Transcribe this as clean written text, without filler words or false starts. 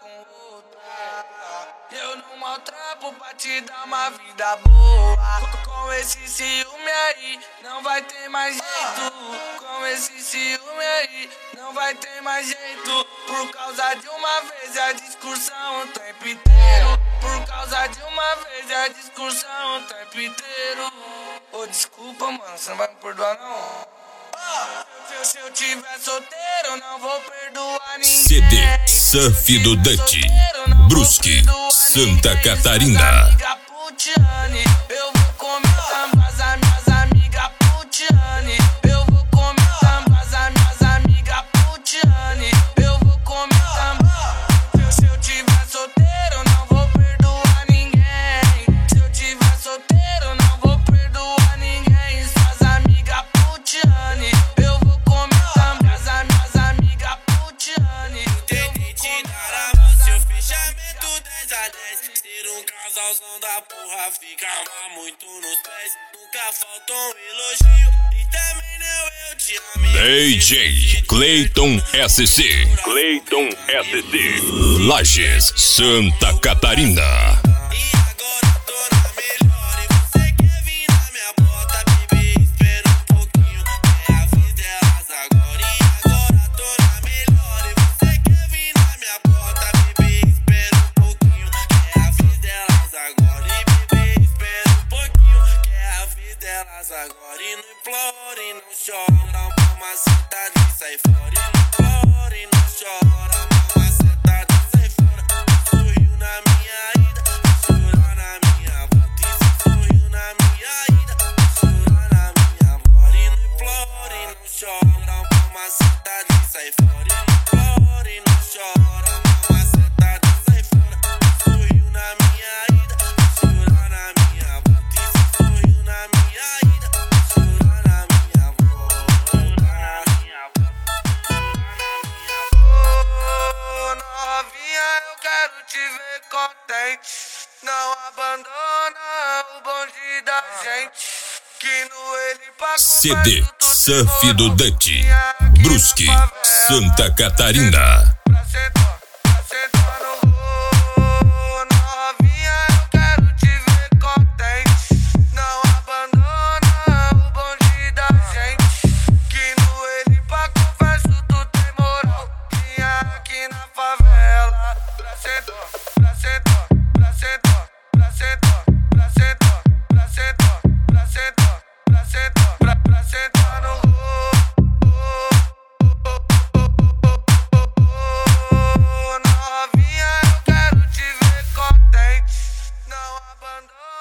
com outra. Eu não maltrapo pra te dar uma vida boa. Com esse ciúme aí, não vai ter mais jeito. Com esse ciúme aí, não vai ter mais jeito. Por causa de uma vez a discussão o tempo inteiro. Por causa de uma vez a discussão o tempo inteiro. Ô, desculpa, mano, você não vai me perdoar, não? Se eu tiver solteiro, não vou perdoar ninguém. CD Surf do Dutch, Brusque, Santa Catarina. Eu vou comer tambas as minhas amigas putiane. Eu vou comer tambas as minhas amigas putiane. Eu vou comer tambas. Se eu tiver solteiro, não vou perdoar ninguém. Se eu tiver solteiro, não vou perdoar ninguém. Suas amigas putiane. Eu vou comer tambas as minhas amigas putiane. Tentei te dar a mão, seu fechamento 10 a 10. Ser um casalzão da porra, fica muito nos pés. Nunca falta um elogio e também não eu te amo. DJ Clayton SC, Clayton SC, Lages, Santa Catarina. E agora tô na melhor e você quer vir na minha bota, bebê, espera um pouquinho, é a vez delas agora. E agora tô na melhor e você quer vir na minha bota, bebê, espera um pouquinho, é a vez delas agora. E bebê, espera um pouquinho, que é a vez delas agora. E não implore, não chora, dá uma sentada e sai fora. E não implore, não chora, dá uma sentada e sai fora. Sorriu na minha ida, chorar na minha volta. E se sorriu na minha ida, chorar na minha volta. E não implore, não chora, dá uma sentada e sai fora. E não implore, não chora, dá uma sentada e sai fora. Sorriu na minha ida, chorar na minha volta. E se sorriu na minha ida, chorar na minha volta. Ô, novinha, eu quero te ver contente. Não abandona o bonde da gente. Que no ele pra CD Surf do Dutch, Brusque, Santa Catarina. Pra sentar no rolo. Novinha, eu quero te ver contente. Não abandona o bonde da gente. Que no ele pra confesso tu tem moral. Vinha aqui na favela. Pra sentar, pra sentar, pra sentar, pra sentar, pra sentar, pra sentar, pra sentar, pra sentar, pra sentar no rolo. Novinha, eu quero te ver contente. Não abandona.